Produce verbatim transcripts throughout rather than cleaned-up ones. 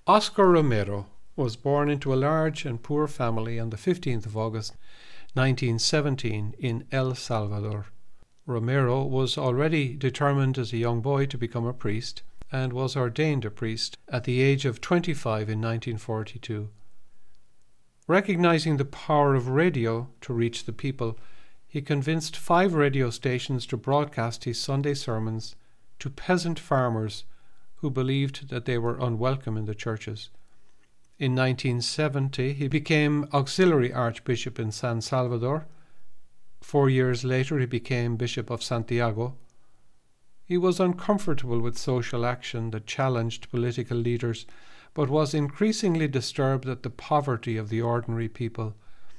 Oscar Romero was born into a large and poor family on the fifteenth of August nineteen seventeen in El Salvador. Romero was already determined as a young boy to become a priest and was ordained a priest at the age of twenty-five in nineteen forty-two. Recognizing the power of radio to reach the people, he convinced five radio stations to broadcast his Sunday sermons to peasant farmers who believed that they were unwelcome in the churches. In nineteen seventy, he became auxiliary archbishop in San Salvador. Four years later, he became Bishop of Santiago. He was uncomfortable with social action that challenged political leaders, but was increasingly disturbed at the poverty of the ordinary people.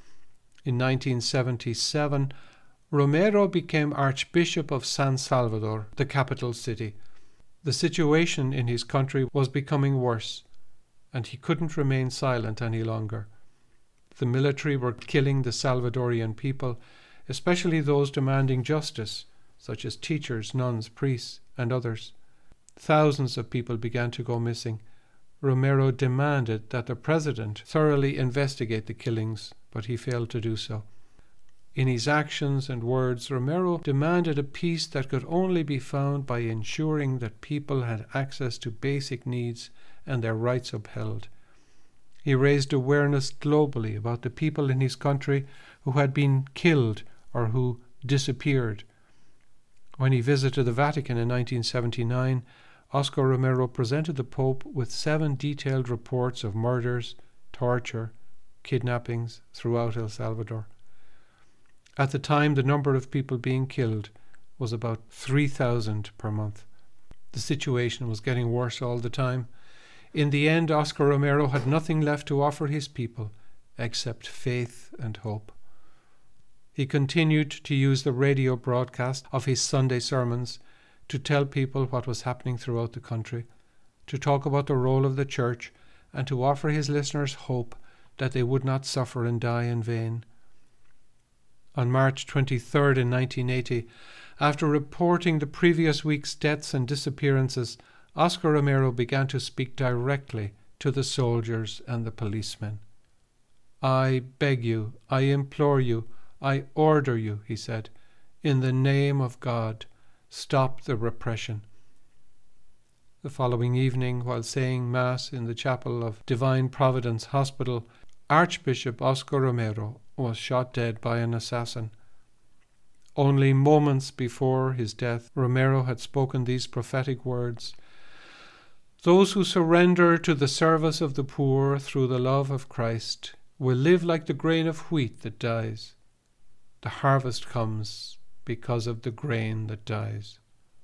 In nineteen seventy-seven, Romero became Archbishop of San Salvador, the capital city. The situation in his country was becoming worse, and he couldn't remain silent any longer. The military were killing the Salvadorian people, especially those demanding justice, such as teachers, nuns, priests, and others. Thousands of people began to go missing. Romero demanded that the president thoroughly investigate the killings, but he failed to do so. In his actions and words, Romero demanded a peace that could only be found by ensuring that people had access to basic needs and their rights upheld. He raised awareness globally about the people in his country who had been killed or who disappeared. When he visited the Vatican in nineteen seventy-nine, Oscar Romero presented the Pope with seven detailed reports of murders, torture, kidnappings throughout El Salvador. At the time, the number of people being killed was about three thousand per month. The situation was getting worse all the time. In the end, Oscar Romero had nothing left to offer his people except faith and hope. He continued to use the radio broadcast of his Sunday sermons to tell people what was happening throughout the country, to talk about the role of the church, and to offer his listeners hope that they would not suffer and die in vain. On March twenty-third in nineteen eighty, after reporting the previous week's deaths and disappearances, Oscar Romero began to speak directly to the soldiers and the policemen. "I beg you, I implore you, I order you," he said, "in the name of God, stop the repression." The following evening, while saying Mass in the chapel of Divine Providence Hospital, Archbishop Oscar Romero was shot dead by an assassin. Only moments before his death, Romero had spoken these prophetic words: "Those who surrender to the service of the poor through the love of Christ will live like the grain of wheat that dies. The harvest comes because of the grain that dies."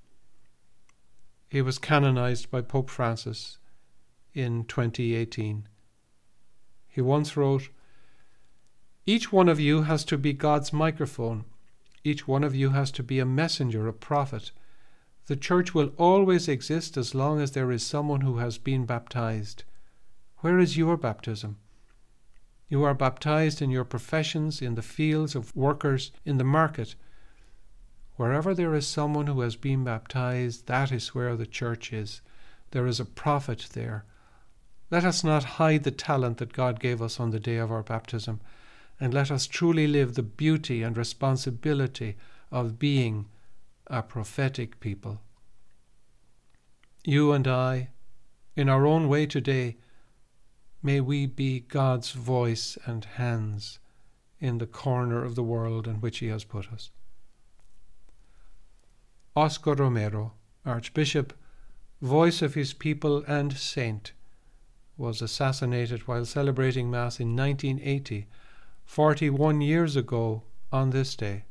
He was canonized by Pope Francis in twenty eighteen. He once wrote, "Each one of you has to be God's microphone. Each one of you has to be a messenger, a prophet. The church will always exist as long as there is someone who has been baptized. Where is your baptism? You are baptized in your professions, in the fields of workers, in the market. Wherever there is someone who has been baptized, that is where the church is. There is a prophet there. Let us not hide the talent that God gave us on the day of our baptism, and let us truly live the beauty and responsibility of being a prophetic people." You and I, in our own way today, may we be God's voice and hands in the corner of the world in which He has put us. Oscar Romero, Archbishop, voice of his people and saint, was assassinated while celebrating Mass in nineteen eighty, forty-one years ago on this day.